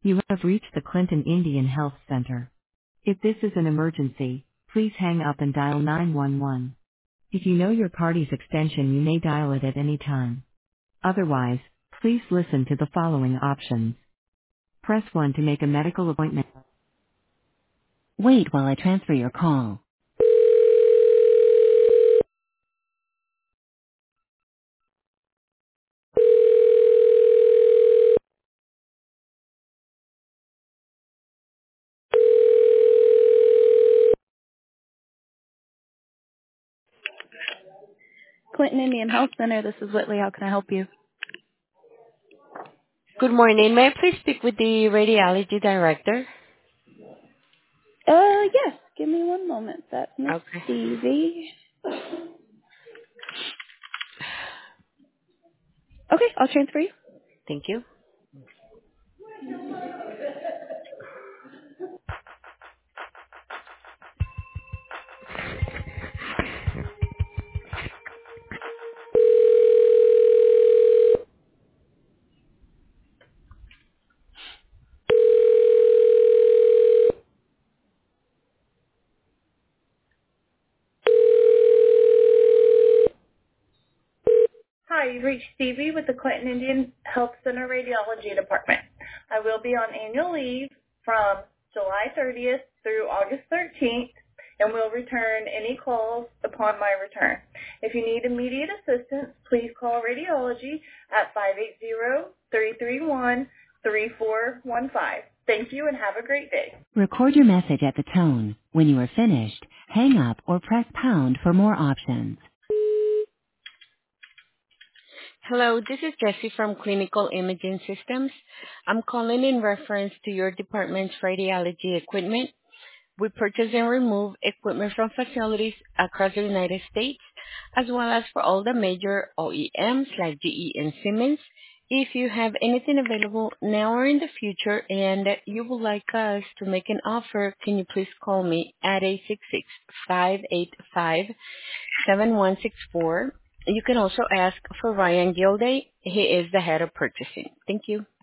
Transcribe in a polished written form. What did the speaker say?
You have reached the Clinton Indian Health Center. If this is an emergency, please hang up and dial 911. If you know your party's extension, you may dial it at any time. Otherwise, please listen to the following options. Press 1 to make a medical appointment. Wait while I transfer your call. Clinton Indian Health Center, this is Whitley. How can I help you? Good morning. May I please speak with the radiology director? Yes. Give me one moment. That's Miss Okay. Stevie. Okay, I'll transfer you. Thank you. Hi, you've reached Stevie with the Clinton Indian Health Center Radiology Department. I will be on annual leave from July 30th through August 13th and will return any calls upon my return. If you need immediate assistance, please call radiology at 580-331-3415. Thank you and have a great day. Record your message at the tone. When you are finished, hang up or press pound for more options. Hello, this is Jessie from Clinical Imaging Systems. I'm calling in reference to your department's radiology equipment. We purchase and remove equipment from facilities across the United States, as well as for all the major OEMs like GE and Siemens. If you have anything available now or in the future and you would like us to make an offer, can you please call me at 866-585-7164. You can also ask for Ryan Gilday. He is the head of purchasing. Thank you.